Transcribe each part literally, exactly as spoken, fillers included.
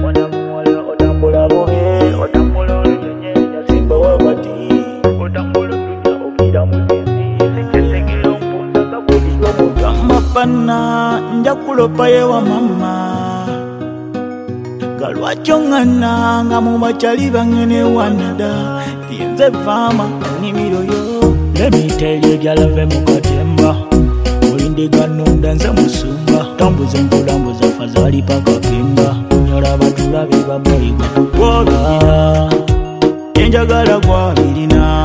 Otambula bubi, otambula olunyenya simba wakati. Otambula dunya okira muzizi, sichetegera ompunza nga bw'olidwa omuntu. Amapana nja kulopa yewa mama. Galwakyo ngana nga mu bakyali bangene wanada. Tinze fama nnimiro yo. Let me tell you gyal ave mu katemba. Olindiga nunda nze musumba. Tambuza enkulambuza fazali paka pimba. Nyola batulabe baboyi gwe tukwabirina. Enjagala gwabirina.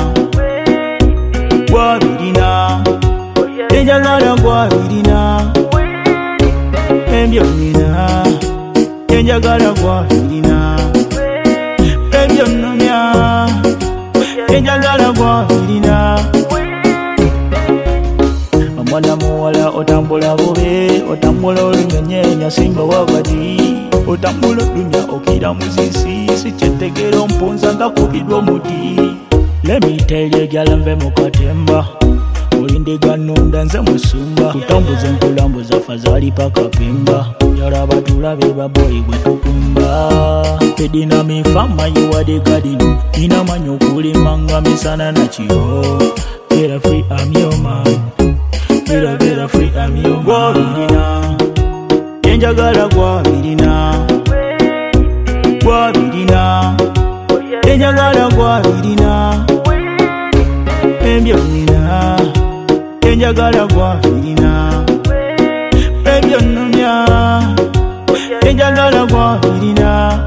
Gwabirina. Enjagala gwabirina. Embyo nina. Enjagala gwabirina. Embyo nnomya. Enjagala gwabirina. Mwana muwala otambula bubi, otambula olunyenya simba wakati. Otambula dunya okira muzizi, sichetegera ompunza nga kubidwa omuti. Let me tell you gyal nve mu katemba. Olindiga nunda nze musumba. Kutambuza enkulambuza fazali paka pimba. Nyola batulabe baboyi gwe tukumba. Pedina mi fama you are the garden. Ina manyo okulima nga misana na kiro. Get free, I'm your man. Bera bera free, I'm your man. Gwabirina. Enjagala gwabirina. Gwabirina. Enjagala gwabirina. Embyo nina. Enjagala gwabirina. Embyo nnomya. Enjagala gwabirina.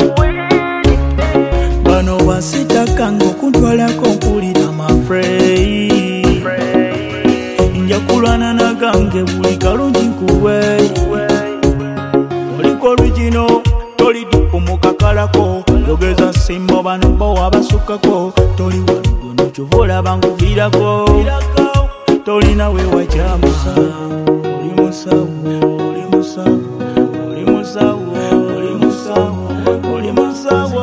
Bano basitaka ng'okuntwalako mpulira mafrey. Njakulwana nagange buli kalungi nkuwe. Oliko olugino toli dipu mu kakalako. Yogeza simba bano bo abasukako. Toli walugono kyovoola banguviirako. Tolina we wajama. Oli musawo, oli musawo, oli musawo, oli musawo, oli musawo.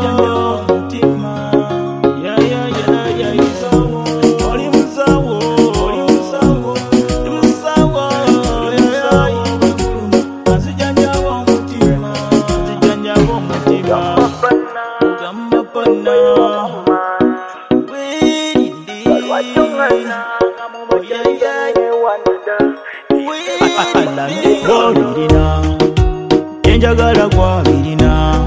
Gwabirina. Enjagala gwabirina.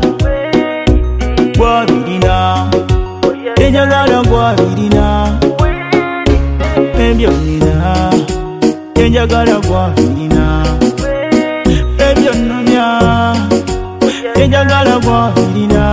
Gwabirina. Enjagala gwabirina. Embyo nina. Enjagala gwabirina. Embyo nnomya. Enjagala gwabirina.